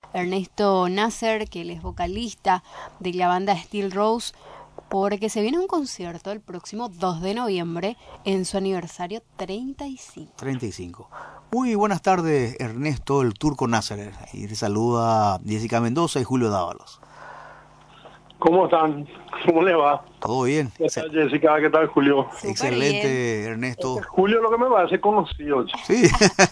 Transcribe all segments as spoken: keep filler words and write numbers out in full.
Ernesto Nasser, que él es vocalista de la banda Steel Rose, porque se viene un concierto el próximo dos de noviembre en su aniversario treinta y cinco. treinta y cinco. Muy buenas tardes, Ernesto, el Turco Nasser. Y te saluda Jessica Mendoza y Julio Dávalos. ¿Cómo están? ¿Cómo le va? ¿Todo bien? ¿Qué tal, Jessica? ¿Qué tal, Julio? Súper Excelente, bien. Ernesto. Julio lo que me parece conocido. Sí.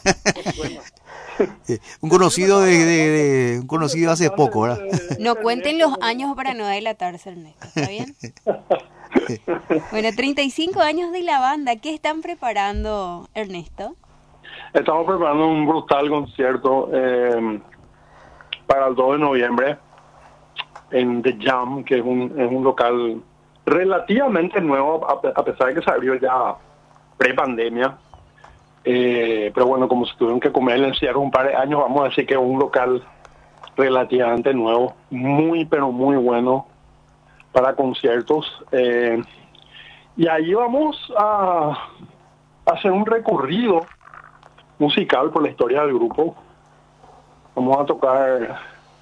un conocido de, de, de un conocido hace poco, ¿verdad? No cuenten los años para no delatarse, Ernesto, ¿está bien? Bueno, treinta y cinco años de la banda. ¿Qué están preparando, Ernesto? Estamos preparando un brutal concierto eh, para el dos de noviembre en The Jam, que es un, es un local relativamente nuevo, a, a pesar de que se abrió ya pre-pandemia. Eh, pero bueno, como se tuvieron que comer el encierro un par de años, vamos a decir que es un local relativamente nuevo, muy pero muy bueno para conciertos. Eh, y ahí vamos a, a hacer un recorrido musical por la historia del grupo. Vamos a tocar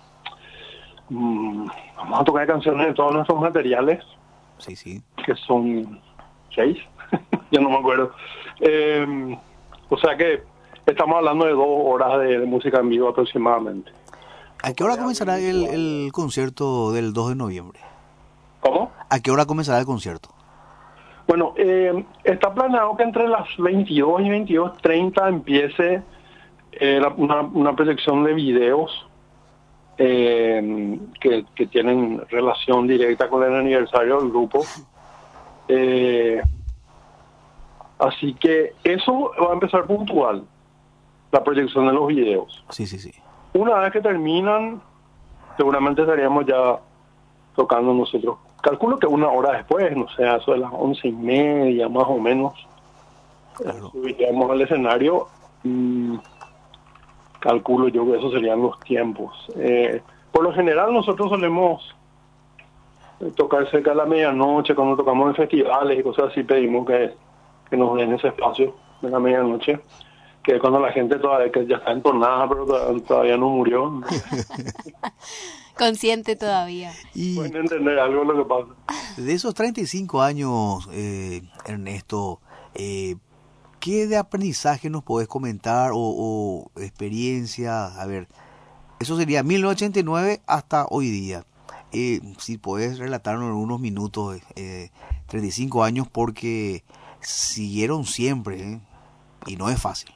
mmm, vamos a tocar canciones de todos nuestros materiales. Sí, sí. Que son seis, ya no me acuerdo. Eh, o sea que estamos hablando de dos horas de, de música en vivo aproximadamente. ¿A qué hora comenzará el, el concierto del dos de noviembre? ¿Cómo? ¿A qué hora comenzará el concierto? Bueno, eh, está planeado que entre las veintidós y veintidós treinta empiece eh, la, una, una proyección de videos eh, que, que tienen relación directa con el aniversario del grupo. Eh, así que eso va a empezar puntual, la proyección de los videos. Sí, sí, sí. Una vez que terminan, seguramente estaríamos ya tocando nosotros. Calculo que una hora después, no sé, eso de las once y media más o menos, Claro. subiríamos al escenario. Mmm, calculo yo que esos serían los tiempos. Eh, por lo general nosotros solemos tocar cerca de la medianoche, cuando tocamos en festivales y cosas así, pedimos que, que nos den ese espacio de la medianoche, que es cuando la gente todavía que ya está entonada, pero todavía, todavía no murió. Consciente todavía. Y pueden entender algo de lo que pasa. de esos treinta y cinco años, eh, Ernesto, eh, ¿qué de aprendizaje nos podés comentar o, o experiencia? A ver, eso sería mil novecientos ochenta y nueve hasta hoy día. Eh, si podés relatarnos en unos minutos, eh, treinta y cinco años, porque siguieron siempre, ¿eh? Y no es fácil.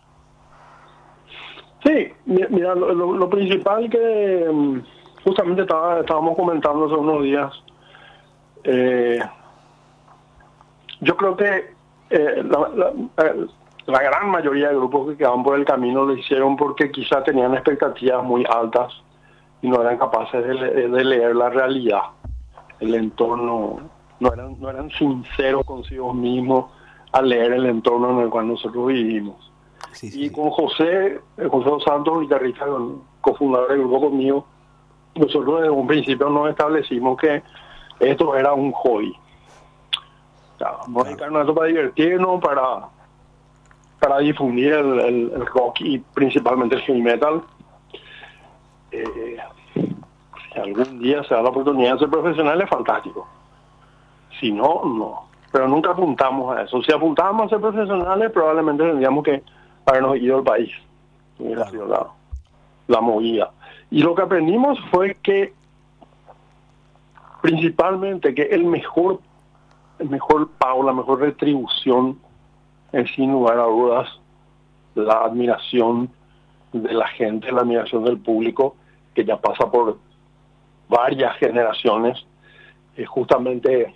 Sí, mira, lo, lo, lo principal que justamente estaba, estábamos comentando hace unos días, eh, yo creo que eh, la, la, la gran mayoría de grupos que quedaban por el camino lo hicieron porque quizá tenían expectativas muy altas y no eran capaces de, de leer la realidad, el entorno, no eran, no eran sinceros consigo mismos al leer el entorno en el cual nosotros vivimos. Sí, sí. Y con José, José Dos Santos, guitarrista, cofundador del grupo conmigo, nosotros desde un principio nos establecimos que esto era un hobby. O sea, vamos a dedicarnos a esto para divertirnos, para, para difundir el, el, el rock y principalmente el heavy metal. Eh, si algún día se da la oportunidad de ser profesional, es fantástico. Si no, no. Pero nunca apuntamos a eso. Si apuntábamos a ser profesionales, probablemente tendríamos que habernos ido al país. Hubiera sido la, la movida. Y lo que aprendimos fue que, principalmente, que el mejor, el mejor pago, la mejor retribución es, sin lugar a dudas, la admiración de la gente, la admiración del público, que ya pasa por varias generaciones. Eh, justamente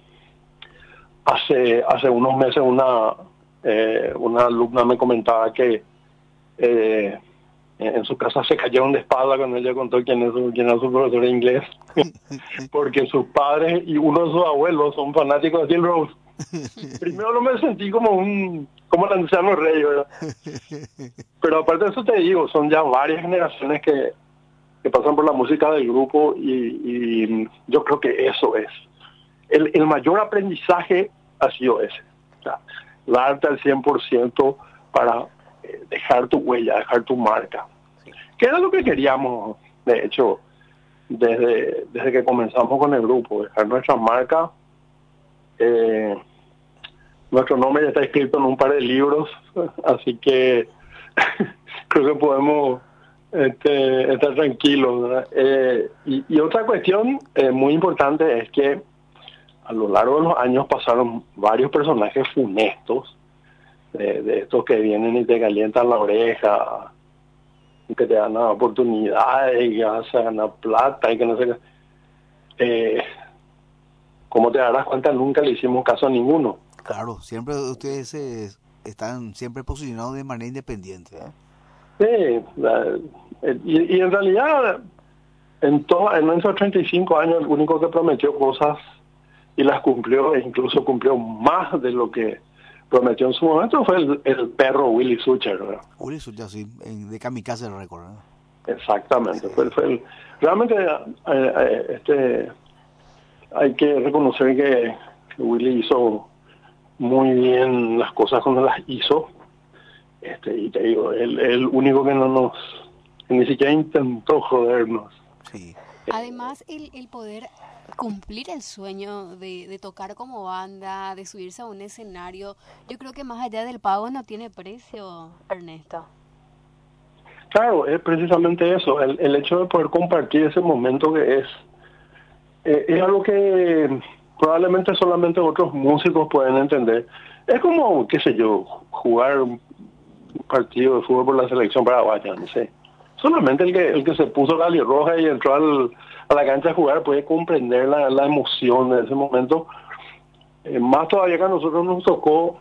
hace hace unos meses una eh, una alumna me comentaba que eh, en su casa se cayeron de espalda cuando ella contó quién es su, quién es su profesor de inglés, porque sus padres y uno de sus abuelos son fanáticos de Steel Rose. Primero no me sentí como un como el anciano rey, ¿verdad? Pero aparte de eso te digo, son ya varias generaciones que, que pasan por la música del grupo y, y yo creo que eso es. El, el mayor aprendizaje ha sido ese. O sea, darte al cien por ciento para eh, dejar tu huella, dejar tu marca. Que era lo que queríamos De hecho, desde, desde que comenzamos con el grupo, dejar nuestra marca, eh, nuestro nombre ya está escrito en un par de libros, así que creo que podemos este, estar tranquilos, ¿verdad? Eh, y, y otra cuestión eh, muy importante es que a lo largo de los años pasaron varios personajes funestos, de, de estos que vienen y te calientan la oreja, y que te dan oportunidades, y que vas a ganar plata, y que no sé qué. Eh, como te darás cuenta, nunca le hicimos caso a ninguno. Claro, siempre ustedes eh, están siempre posicionados de manera independiente, ¿eh? Sí, la, y, y en realidad, en, to, en esos treinta y cinco años, el único que prometió cosas y las cumplió, e incluso cumplió más de lo que prometió en su momento, fue el, el perro Willy Sucher, ¿verdad? Willy Sucher, sí, en, de Kamikaze Record, ¿no? Exactamente, Sí. fue, fue el, realmente eh, eh, este hay que reconocer que, que Willy hizo muy bien las cosas cuando las hizo, este y te digo, el, el único que no nos, que ni siquiera intentó jodernos. Sí. Además, el, el poder cumplir el sueño de, de tocar como banda, de subirse a un escenario, yo creo que más allá del pago no tiene precio, Ernesto. Claro, es precisamente eso, el, el hecho de poder compartir ese momento que es, eh, es algo que probablemente solamente otros músicos pueden entender. Es como, qué sé yo, jugar un partido de fútbol por la selección paraguaya, no sé. Solamente el que el que se puso la roja y entró al, a la cancha a jugar puede comprender la, la emoción de ese momento. Eh, más todavía que a nosotros nos tocó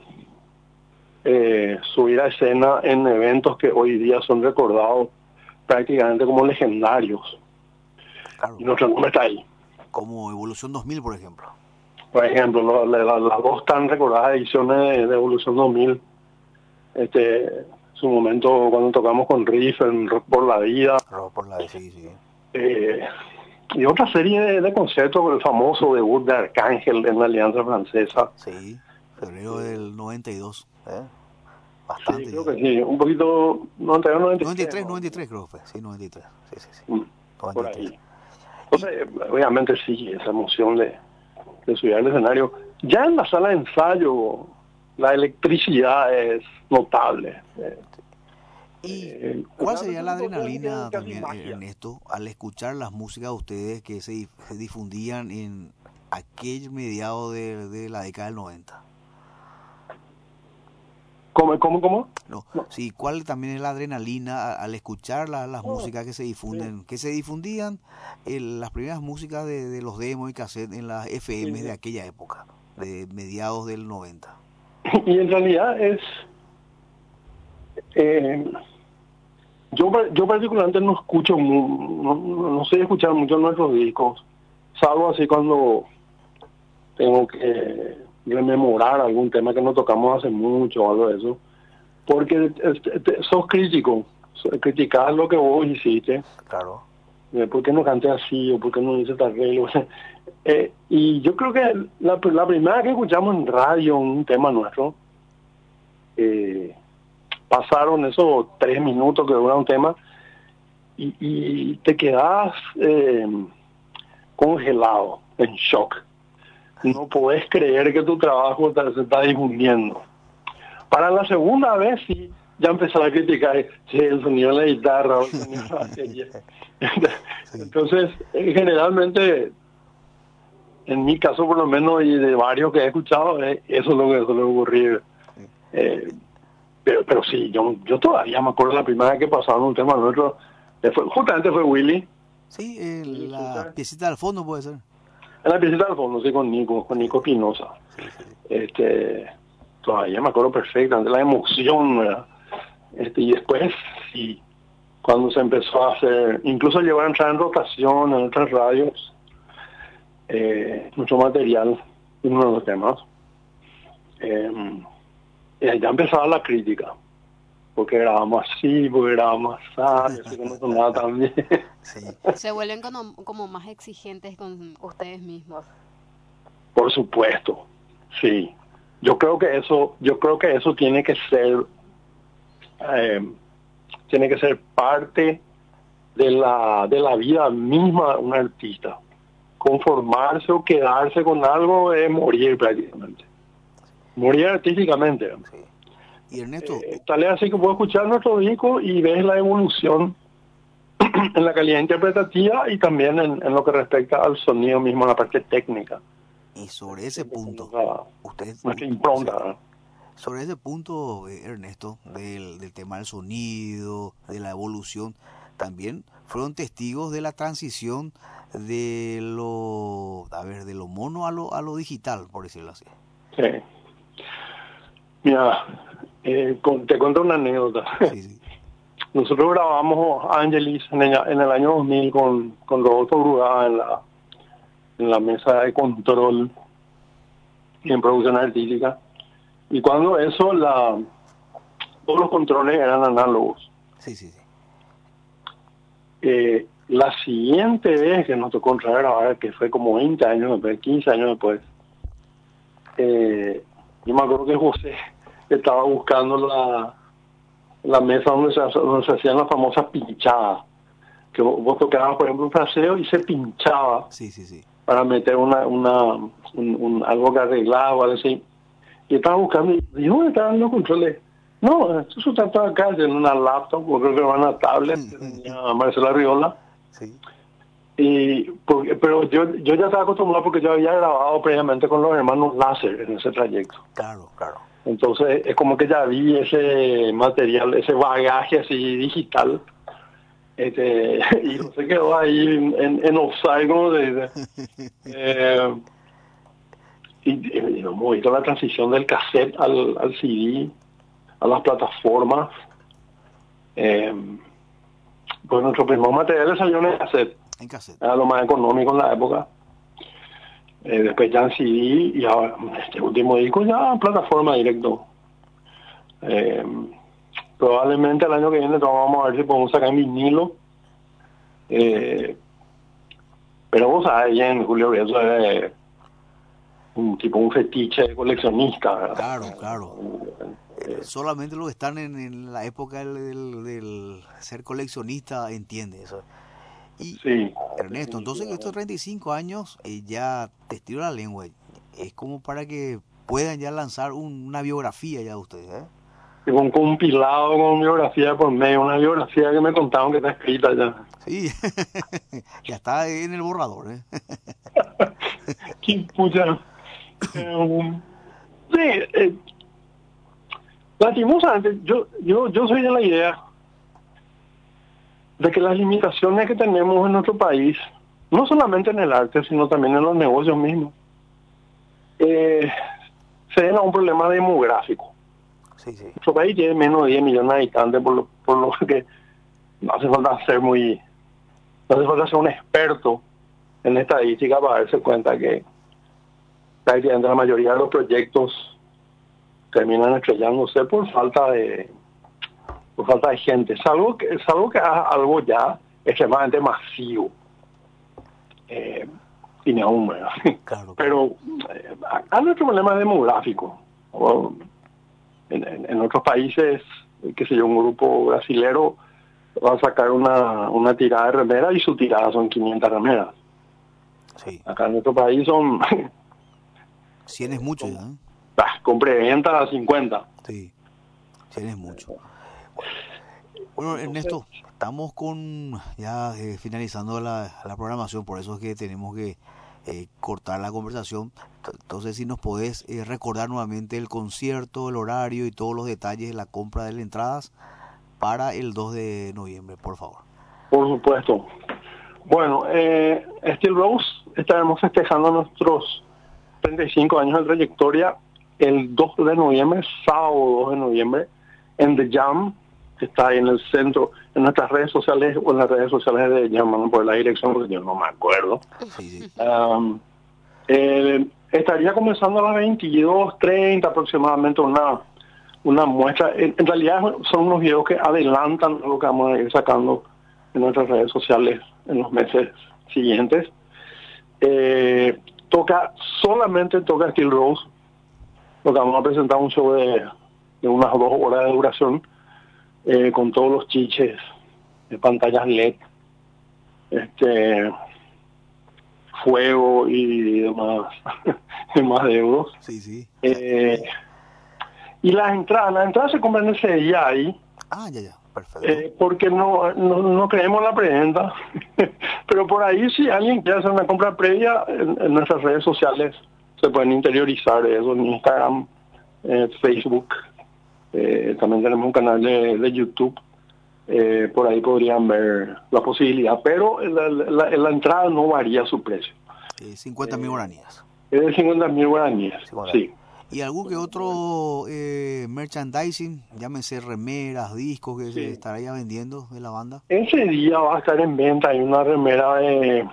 eh, subir a escena en eventos que hoy día son recordados prácticamente como legendarios. Claro. Y nuestro nombre está ahí. Como Evolución dos mil, por ejemplo. Por ejemplo, lo, la, la, las dos tan recordadas ediciones de, de Evolución dos mil. Este, su momento cuando tocamos con Riff en Rock por la Vida. Rock por la Vida, sí, sí. Eh, y otra serie de, de conciertos, el famoso debut de Arcángel en la Alianza Francesa. Sí, febrero del noventa y dos, ¿eh? Bastante. Sí, creo que sí, un poquito, noventa y dos, noventa y tres. noventa y tres, noventa y tres creo que fue, sí, noventa y tres, sí, sí, sí. Mm, noventa y tres. por ahí. Entonces, obviamente sí, esa emoción de, de subir al escenario. Ya en la sala de ensayo, la electricidad es notable. Eh, ¿Y eh, cuál sería la adrenalina casi también, magia. Ernesto, al escuchar las músicas de ustedes que se, se difundían en aquel mediado de, de la década del noventa? ¿Cómo, cómo, cómo? No, sí, ¿cuál también es la adrenalina al escuchar la, las Oh, músicas que se difunden, sí. que se difundían en las primeras músicas de, de los demos y cassettes en las F M Sí. de aquella época, de mediados del noventa? Y en realidad es... Eh, yo yo particularmente no escucho, mu- no, no sé escuchar mucho nuestros discos, salvo así cuando tengo que rememorar algún tema que no tocamos hace mucho o algo de eso, porque este, te- sos crítico, so- criticás lo que vos hiciste, Claro. eh, ¿por qué no canté así o por qué no hice tal arreglo? Eh, y yo creo que la, la primera que escuchamos en radio un tema nuestro, eh, pasaron esos tres minutos que dura un tema y, y te quedas eh, congelado, en shock. No podés creer que tu trabajo te, se está difundiendo. Para la segunda vez sí, ya empezaba a criticar, sí, el sonido de la guitarra o el sonido de la batería. Entonces, eh, generalmente, en mi caso por lo menos y de varios que he escuchado, eh, eso es lo que suele ocurrir. Eh, Pero, pero sí, yo, yo todavía me acuerdo la primera vez que pasaron un tema nuestro, eh, fue, justamente fue Willy, Sí, eh, Sí, la escucha. piecita del fondo puede ser. en la piecita del fondo, sí, con Nico, con Nico Pinoza. Sí, sí, sí. Este, todavía me acuerdo perfectamente la emoción, ¿verdad? Este, y después, sí, cuando se empezó a hacer, incluso llevar a entrar en rotación en otras radios, eh, mucho material, uno de los temas, eh, eh, ya empezaba la crítica. Porque grabamos así, porque grabamos así, así que no sonaba tan bien. Sí, Se vuelven como, como más exigentes con ustedes mismos. Por supuesto, sí. Yo creo que eso, yo creo que eso tiene que ser, eh, tiene que ser parte de la, de la vida misma de un artista. Conformarse o quedarse con algo es morir prácticamente. Morir artísticamente. Sí. Y Ernesto, Eh, tal es así que puedo escuchar nuestro disco y ves la evolución en la calidad interpretativa y también en, en lo que respecta al sonido mismo, la parte técnica. y sobre ese punto, Nuestra, usted, nuestra u- impronta. sí, ¿verdad? sobre ese punto, eh, Ernesto, del, del tema del sonido, de la evolución, también fueron testigos de la transición de lo, a ver, de lo mono a lo, a lo digital, por decirlo así. Sí. Mira, eh, con- te cuento una anécdota. Sí, sí, Nosotros grabamos Angelis en el, en el año dos mil con, con Rodolfo Brugada en la, en la mesa de control y en producción artística. Y cuando eso, la, todos los controles eran análogos. sí, sí, sí. Eh, la siguiente vez que nos tocó entrar a grabar, que fue como veinte años después, quince años después, eh, yo me acuerdo que José estaba buscando la, la mesa donde se, donde se hacían las famosas pinchadas, que vos, vos tocabas, por ejemplo, un fraseo y se pinchaba Sí, sí, sí. para meter una, una un, un, algo que arreglaba o algo así. Y estaba buscando, y ¿y dónde estaban los controles? No, esto se trata acá en una laptop, o creo que era una tablet, que tenía Marcela Riola. Sí, Y porque, pero yo yo ya estaba acostumbrado porque yo había grabado previamente con los hermanos Láser en ese trayecto. claro, claro. Entonces es como que ya vi ese material, ese bagaje así digital. Este, y no se quedó ahí en, en offside como se dice. Eh, y, y hemos visto la transición del cassette al, al C D, a las plataformas. Eh, pues nuestro primer material salió en el cassette. En cassette. Era lo más económico en la época. Eh, después ya en C D y ahora este último disco ya en plataforma directo. Eh, probablemente el año que viene vamos a ver si podemos sacar en vinilo. Eh, pero vos sabés bien, Julio, eso es un tipo un fetiche de coleccionista, ¿verdad? Claro, claro. Eh, Solamente los que están en, en la época del, del, del ser coleccionista entiende eso. Y sí. Ernesto, entonces estos treinta y cinco años eh, ya te estiro la lengua. Es como para que puedan ya lanzar un- una biografía ya de ustedes, ¿eh? Tengo un compilado con biografía por medio, una biografía que me contaron que está escrita ya. Sí, ya está en el borrador, ¿eh? Qué pucha. Eh, sí, eh, lastimosamente, yo, yo, yo soy de la idea de que las limitaciones que tenemos en nuestro país, no solamente en el arte, sino también en los negocios mismos, eh, se deben a un problema demográfico. Sí, sí. Nuestro país tiene menos de diez millones de habitantes, por lo, por lo que no hace falta ser muy, no hace falta ser un experto en estadística para darse cuenta que prácticamente la mayoría de los proyectos terminan estrellándose por falta de por falta de gente, salvo que salvo que haga algo ya extremadamente masivo. Eh, y ni aún, ¿verdad? Claro, claro. Pero eh, acá nuestro problema es demográfico. O en, en, en otros países, qué sé yo, un grupo brasilero va a sacar una, una tirada de remera y su tirada son quinientas remeras. Sí. Acá en nuestro país son cien es mucho ya, ¿eh? bah, con preventa a cincuenta. Sí, cien es mucho. Bueno, Ernesto, estamos con ya eh, finalizando la, la programación, por eso es que tenemos que eh, cortar la conversación. Entonces, si nos podés eh, recordar nuevamente el concierto, el horario y todos los detalles de la compra de las entradas para el dos de noviembre, por favor. Por supuesto. Bueno, eh, Steel Rose estaremos festejando nuestros treinta y cinco años de trayectoria el dos de noviembre, sábado dos de noviembre, en The Jam, que está ahí en el centro, en nuestras redes sociales o en las redes sociales de Jam, no por la dirección porque yo no me acuerdo. Sí, sí. Um, eh, estaría comenzando a las veintidós treinta aproximadamente una, una muestra. En, en realidad son unos videos que adelantan lo que vamos a ir sacando en nuestras redes sociales en los meses siguientes. Eh, toca, solamente toca Steel Rose, porque vamos a presentar un show de, de unas dos horas de duración, eh, con todos los chiches de pantallas L E D este fuego y demás, demás deudos. Sí, sí. Eh, y las entradas, las entradas se compran ese día ahí. Ah, ya, ya, perfecto. Eh, porque no, no, no creemos en la preventa, pero por ahí si alguien quiere hacer una compra previa, en, en nuestras redes sociales se pueden interiorizar eso, en Instagram, eh, Facebook, eh, también tenemos un canal de, de YouTube, eh, por ahí podrían ver la posibilidad, pero la, la, la entrada no varía su precio. Eh, cincuenta mil guaraníes. Es de cincuenta mil guaraníes, sí. ¿Y algún que otro eh, merchandising, llámese remeras, discos que sí. se estaría vendiendo de la banda? Ese día va a estar en venta, hay una remera de,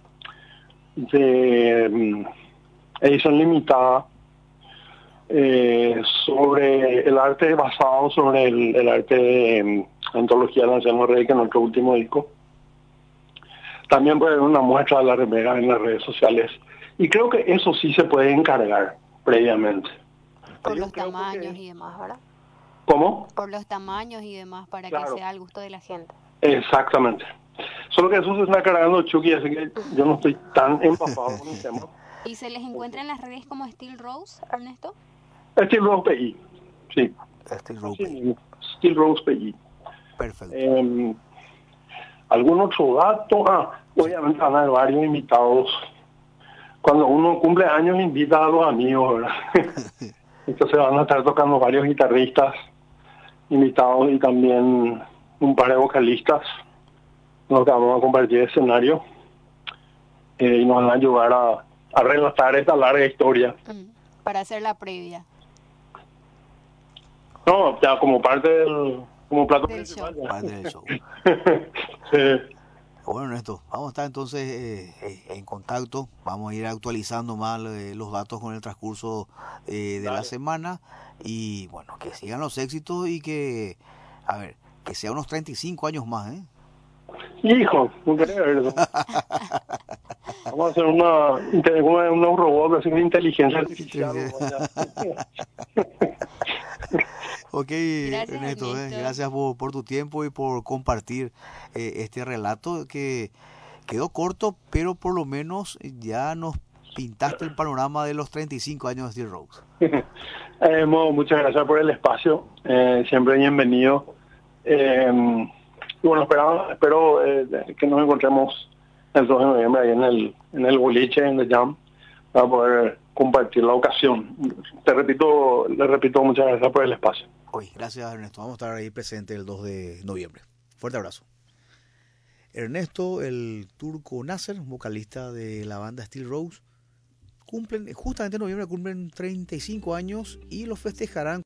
de um, edición limitada eh, sobre el arte, basado sobre el, el arte de um, antología de Anciano Rey, que es nuestro último disco. También puede haber una muestra de la remera en las redes sociales. Y creo que eso sí se puede encargar previamente. Por los tamaños que... y demás, ¿verdad? ¿Cómo? Por los tamaños y demás, para claro. que sea al gusto de la gente. Exactamente. Solo que eso se está cargando Chucky, así que yo no estoy tan empapado con el tema. ¿Y se les encuentra en las redes como Steel Rose, Ernesto? Steel Rose P I, sí. Steel Rose P I. Steel Rose P I. Perfecto. Eh, ¿Algún otro dato? Ah, obviamente van a haber varios invitados. Cuando uno cumple años invita a los amigos, ¿verdad? Entonces van a estar tocando varios guitarristas invitados y también un par de vocalistas, los que vamos a compartir escenario eh, y nos van a ayudar a, a relatar esta larga historia. Mm, para hacer la previa. No, ya como parte del como plato del principal. Show. Parte del show. Sí. Bueno, Ernesto, vamos a estar entonces eh, en contacto, vamos a ir actualizando más eh, los datos con el transcurso eh, de Dale. la semana y bueno, que sigan los éxitos y que, a ver, que sea unos treinta y cinco años más, ¿eh? Hijo, no quería ver eso. Vamos a hacer una, una, una un robot así de inteligencia artificial. Ok, gracias, Ernesto, eh, gracias por, por tu tiempo y por compartir eh, este relato que quedó corto, pero por lo menos ya nos pintaste el panorama de los treinta y cinco años de Steel Rose. eh, Mo, muchas gracias por el espacio, eh, siempre bienvenido. Eh, bueno, espero, espero eh, que nos encontremos el dos de noviembre ahí en el, en el boliche, en The Jam, para poder compartir la ocasión. Te repito, le repito, muchas gracias por el espacio. Hoy, gracias Ernesto, vamos a estar ahí presente el dos de noviembre. Fuerte abrazo. Ernesto, el turco Nasser, vocalista de la banda Steel Rose, cumplen, justamente en noviembre cumplen treinta y cinco años y los festejarán